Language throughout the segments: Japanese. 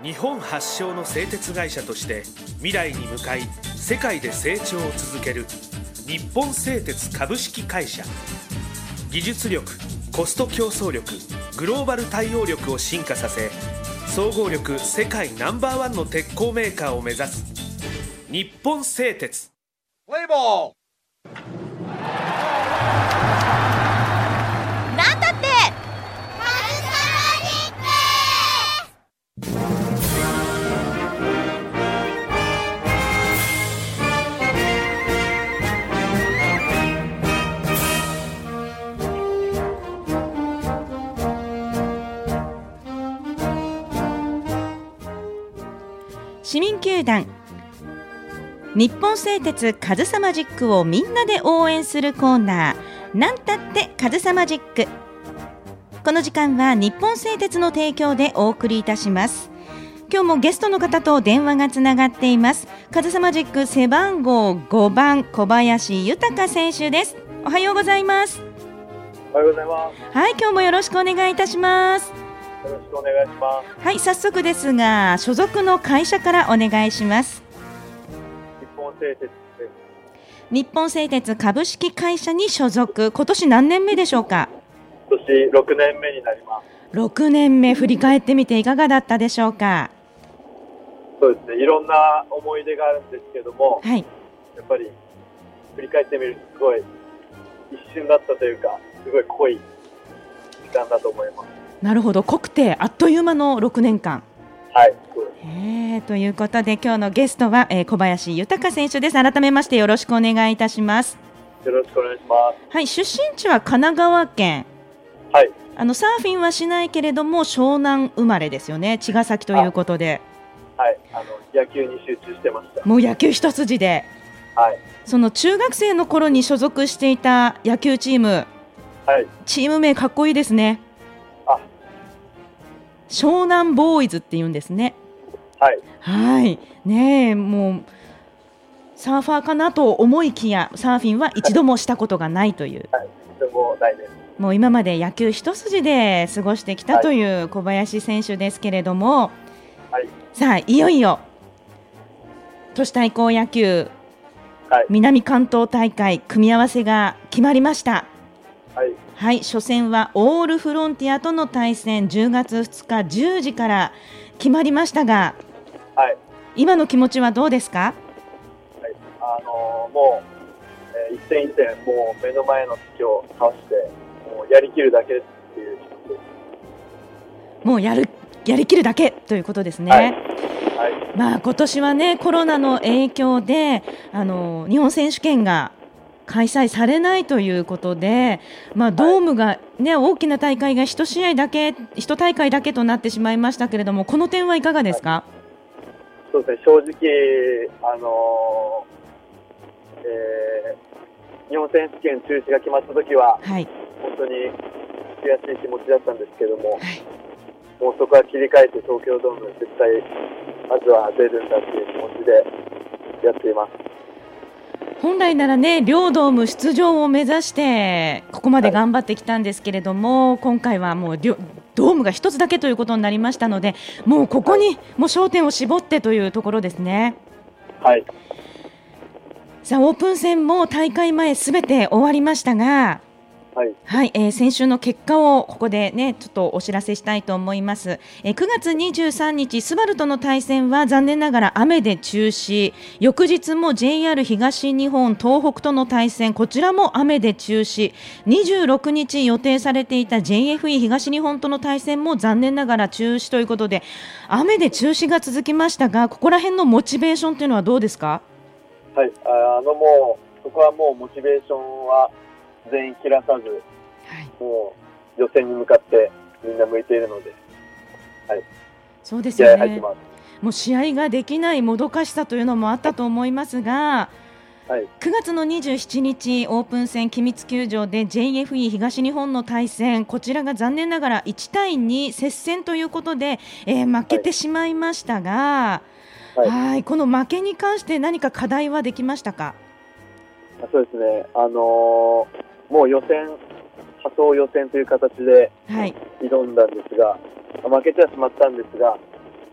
日本発祥の製鉄会社として未来に向かい世界で成長を続ける日本製鉄株式会社。技術力、コスト競争力、グローバル対応力を進化させ、総合力世界No.1の鉄鋼メーカーを目指す日本製鉄。 プレイボール。 なんだって市民球団日本製鉄カズサマジックをみんなで応援するコーナー、なんたってカズサマジック。この時間は日本製鉄の提供でお送りいたします。今日もゲストの方と電話がつながっています。カズサマジック背番号5番小林豊選手です。おはようございます。 おはようございます。 はい、今日もよろしくお願いいたします。 よろしくお願いします。 はい、早速ですが所属の会社からお願いします。 日本製鉄です。 日本製鉄株式会社に所属、今年何年目でしょうか？ 今年6年目になります。 6年目、振り返ってみていかがだったでしょうか？ そうですね、いろんな思い出があるんですけども、 はい、 やっぱり振り返ってみるとすごい一瞬だったというか、すごい濃い時間だと思います。 なるほど、濃くてあっという間の6年間。 はい、そうです。 ということで今日のゲストは、小林豊選手です。改めましてよろしくお願いいたします。 よろしくお願いします。 はい、出身地は神奈川県。 はい。 サーフィンはしないけれども湘南生まれですよね。茅ヶ崎ということで。 はい、野球に集中してました。 もう野球一筋で。 はい。 その中学生の頃に所属していた野球チーム、 はい、 チーム名かっこいいですね。湘南ボーイズって言うんですね。 はい。 はい。ねえ、もうサーファーかなと思いきやサーフィンは一度もしたことがないという。 はい、一度もないです。 もう今まで野球一筋で過ごしてきたという小林選手ですけれども、 はい、 さあいよいよ都市対抗野球、 はい、 南関東大会組み合わせが決まりました。 はい、 はい、初戦はオールフロンティアとの対戦、10月2日10時から決まりましたが、 はい、 今の気持ちはどうですか？ はい、もう、一戦一戦もう目の前の敵を倒してもうやりきるだけっていう気持ちです。 もうやりきるだけということですね。 はいはい、 まあ、今年はねコロナの影響で日本選手権が開催されないということで、まあ、ドームが、ね、大きな大会が1大会だけとなってしまいましたけれども、この点はいかがですか？ はい、そうですね、正直、日本選手権中止が決まったときは、 はい、 本当に悔しい気持ちだったんですけども、 はい、 もうそこは切り替えて東京ドーム絶対まずは出るんだっていう気持ちでやっています。 本来ならね両ドーム出場を目指してここまで頑張ってきたんですけれども、はい、今回はもうドームが一つだけということになりましたので、もうここにもう焦点を絞ってというところですね。 はい。 さあオープン戦も大会前すべて終わりましたが、 はいはい、先週の結果をここでねちょっとお知らせしたいと思います。9月23日スバルとの対戦は残念ながら雨で中止、翌日も JR 東日本東北との対戦、こちらも雨で中止、26日予定されていた JFE 東日本との対戦も残念ながら中止ということで、雨で中止が続きましたが、ここら辺のモチベーションというのはどうですか？ はい、もうそこはもうモチベーションは全員切らさず、はい、もう予選に向かってみんな向いているので、はい、 そうですよね。もう試合ができないもどかしさというのもあったと思いますが、はい、9月の27日オープン戦君津球場で JFE 東日本の対戦、こちらが残念ながら1対2接戦ということで、負けてしまいましたが、はいはい、この負けに関して何か課題はできましたか？ そうですね、もう仮想予選という形で挑んだんですが、負けてはしまったんですが、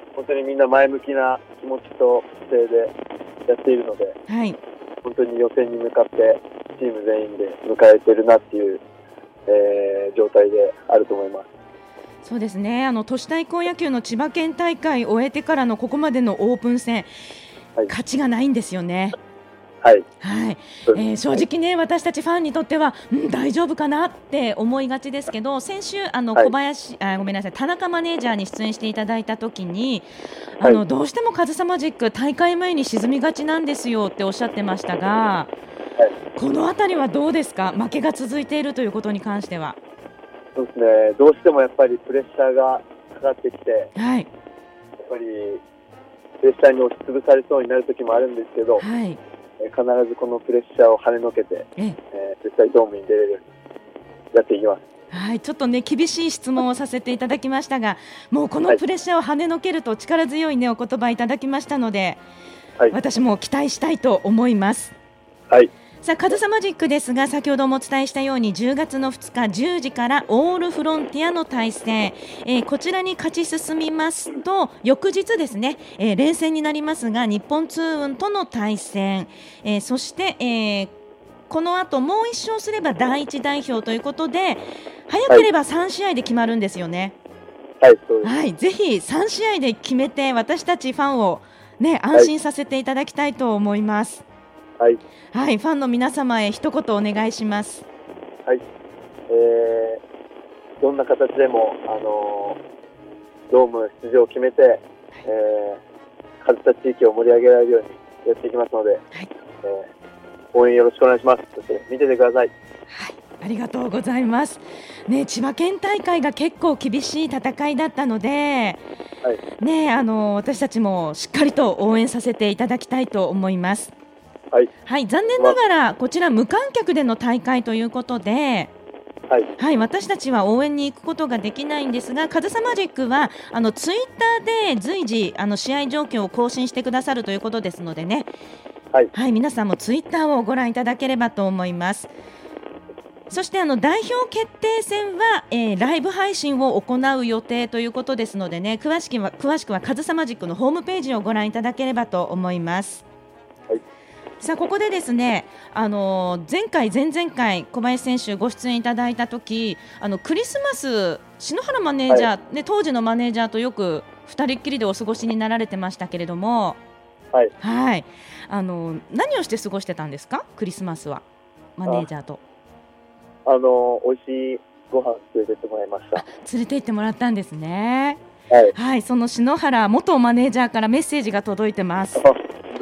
本当にみんな前向きな気持ちと姿勢でやっているので、 はい、 本当に予選に向かってチーム全員で迎えているなっていう、状態であると思います。 そうですね、都市対抗野球の千葉県大会を終えてからのここまでのオープン戦、はい、勝ちがないんですよね。 はいはい、正直ね、私たちファンにとっては、大丈夫かなって思いがちですけど、先週小林、ごめんなさい、田中マネージャーに出演していただいたときに、どうしてもカズサマジック大会前に沈みがちなんですよっておっしゃってましたが、このあたりはどうですか、負けが続いているということに関しては。 そうですね、どうしてもやっぱりプレッシャーがかかってきて、 はい、 やっぱりプレッシャーに押しつぶされそうになる時もあるんですけど、 はい、 必ずこのプレッシャーを跳ねのけて、絶対ドームに出れるようにやっていきます。 はい、ちょっとね厳しい質問をさせていただきましたが、もうこのプレッシャーを跳ねのけると力強いねお言葉いただきましたので、はい、私も期待したいと思います。 はい。 さあカズサマジックですが、先ほどもお伝えしたように10月の2日10時からオールフロンティアの対戦、こちらに勝ち進みますと翌日ですね、連戦になりますが日本ツーウンとの対戦、そして、この後もう1勝すれば第一代表ということで、早ければ3試合で決まるんですよね。 はい、そうです。 はい、ぜひ3試合で決めて私たちファンを、ね、安心させていただきたいと思います。はい、はい、ファンの皆様へ一言お願いします。 はい、どんな形でも、ドーム出場を決めて、カズサ地域を盛り上げられるようにやっていきますので、はい、応援よろしくお願いします。そして見ててください。 はい、ありがとうございます。ね、千葉県大会が結構厳しい戦いだったので、はい、ね、私たちもしっかりと応援させていただきたいと思います。はいはい、残念ながらこちら無観客での大会ということで、はいはい、私たちは応援に行くことができないんですが、カズサマジックはツイッターで随時試合状況を更新してくださるということですのでね、はいはい、皆さんもツイッターをご覧いただければと思います。そして代表決定戦は、ライブ配信を行う予定ということですのでね、詳しくはカズサマジックのホームページをご覧いただければと思います。はい、さあここでですね、前回前々回小林選手ご出演いただいた時、クリスマス篠原マネージャー、はい、当時のマネージャーとよく2人っきりでお過ごしになられてましたけれども、はいはい、何をして過ごしてたんですか、クリスマスはマネージャーと。 美味しいご飯連れてってもらいました。 連れて行ってもらったんですね。はい、はい、その篠原元マネージャーからメッセージが届いてます。はい、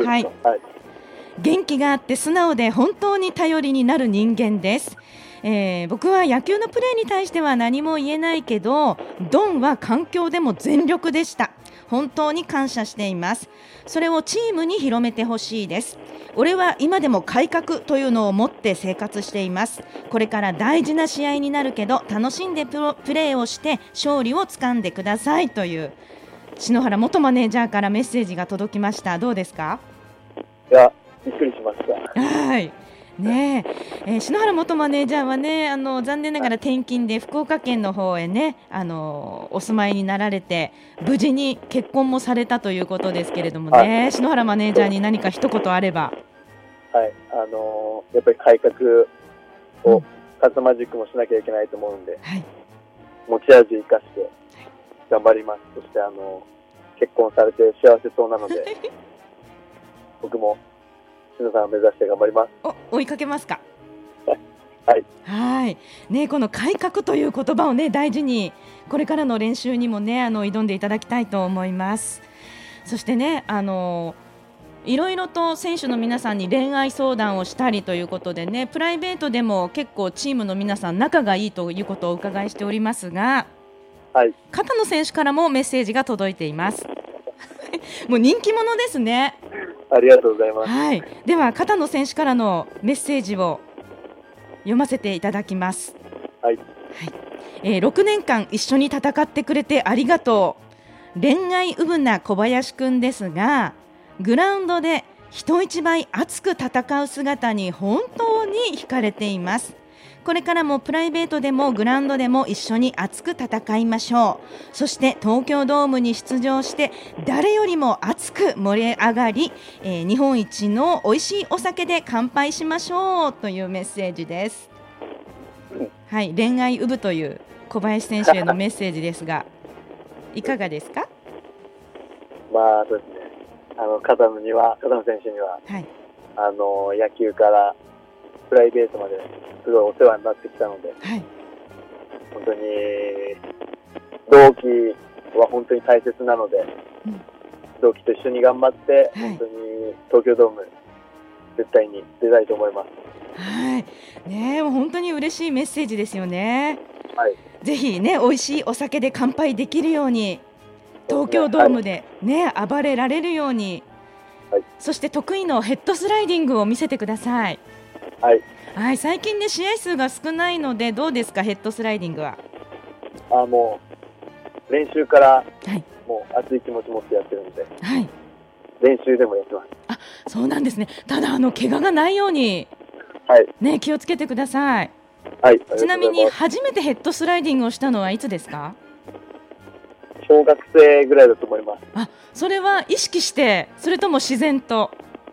はい、元気があって素直で本当に頼りになる人間です。僕は野球のプレーに対しては何も言えないけど、ドンは環境でも全力でした。本当に感謝しています。それをチームに広めてほしいです。俺は今でも改革というのを持って生活しています。これから大事な試合になるけど楽しんでプレーをして勝利をつかんでくださいという篠原元マネージャーからメッセージが届きました。どうですか？ いや、びっくりしました。 はいね篠原元マネージャーはね、残念ながら転勤で福岡県の方へね、お住まいになられて無事に結婚もされたということですけれどもね、はい、篠原マネージャーに何か一言あれば。 はい、やっぱり改革をカズサマジックもしなきゃいけないと思うんで、はい、持ち味生かして頑張ります。そして結婚されて幸せそうなので僕も篠さんを目指して頑張ります。 追いかけますか？ はい、 はいね、この改革という言葉をね大事にこれからの練習にもね挑んでいただきたいと思います。そしてねいろいろと選手の皆さんに恋愛相談をしたりということでね、プライベートでも結構チームの皆さん仲がいいということをお伺いしておりますが、はい、片野選手からもメッセージが届いていますもう人気者ですね。 ありがとうございます。 はい、では片野選手からのメッセージを読ませていただきます。はいはい、6年間一緒に戦ってくれてありがとう。恋愛うぶな小林くんですが、グラウンドで人一倍熱く戦う姿に本当に惹かれています。 これからもプライベートでもグラウンドでも一緒に熱く戦いましょう。そして東京ドームに出場して誰よりも熱く盛り上がり、日本一の美味しいお酒で乾杯しましょうというメッセージです。はい、恋愛ウブという小林選手へのメッセージですがいかがですか？ そうですね。片野選手には、 はい、 野球からプライベートまですごいお世話になってきたので、 はい、 本当に同期は本当に大切なので、同期と一緒に頑張って、本当に東京ドーム絶対に出たいと思います。 はい、ね、本当に嬉しいメッセージですよね。 はい、 ぜひね、美味しいお酒で乾杯できるように東京ドームでね、暴れられるように、 はい、そして得意のヘッドスライディングを見せてください。 はい、 はい、最近ね試合数が少ないのでどうですか、ヘッドスライディングは。 もう練習から、 はい、 もう熱い気持ち持ってやってるので、 はい、 練習でもやってます。 あ、そうなんですね。ただ怪我がないように、 はい、 ね、気をつけてください。 はい、 ちなみに初めてヘッドスライディングをしたのはいつですか？ 小学生ぐらいだと思います。 あ、それは意識してそれとも自然と？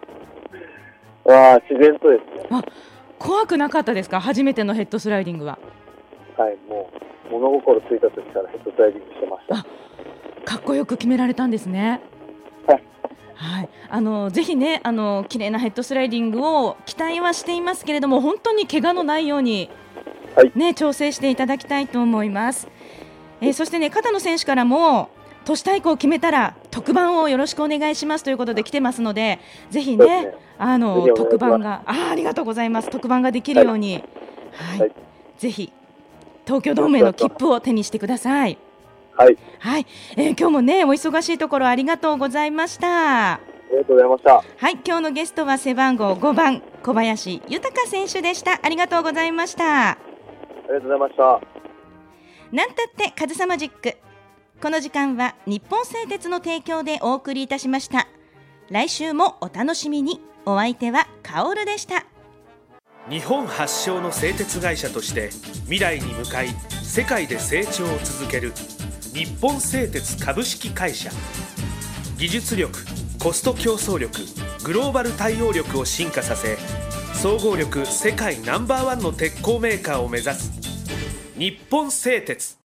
自然とですね。 怖くなかったですか、初めてのヘッドスライディングは？ はい、もう物心ついた時からヘッドスライディングしてました。 かっこよく決められたんですね。 はい、 はい、ぜひね、綺麗なヘッドスライディングを期待はしていますけれども、本当に怪我のないように、ね、調整していただきたいと思います。そしてね、片野選手からも都市対抗を決めたら特番をよろしくお願いしますということで来てますので、ぜひね、特番がありがとうございます。特番ができるように、はい、ぜひ東京ドームへの切符を手にしてください。 はい、 はい、今日もねお忙しいところありがとうございました。 ありがとうございました。 はい、今日のゲストは背番号5番小林豊選手でした。ありがとうございました。 ありがとうございました。 なんたってカズサマジック、この時間は日本製鉄の提供でお送りいたしました。来週もお楽しみに。お相手はカオルでした。 日本発祥の製鉄会社として未来に向かい世界で成長を続ける日本製鉄株式会社。技術力、コスト競争力、グローバル対応力を進化させ、総合力世界ナンバーワンの鉄鋼メーカーを目指す日本製鉄。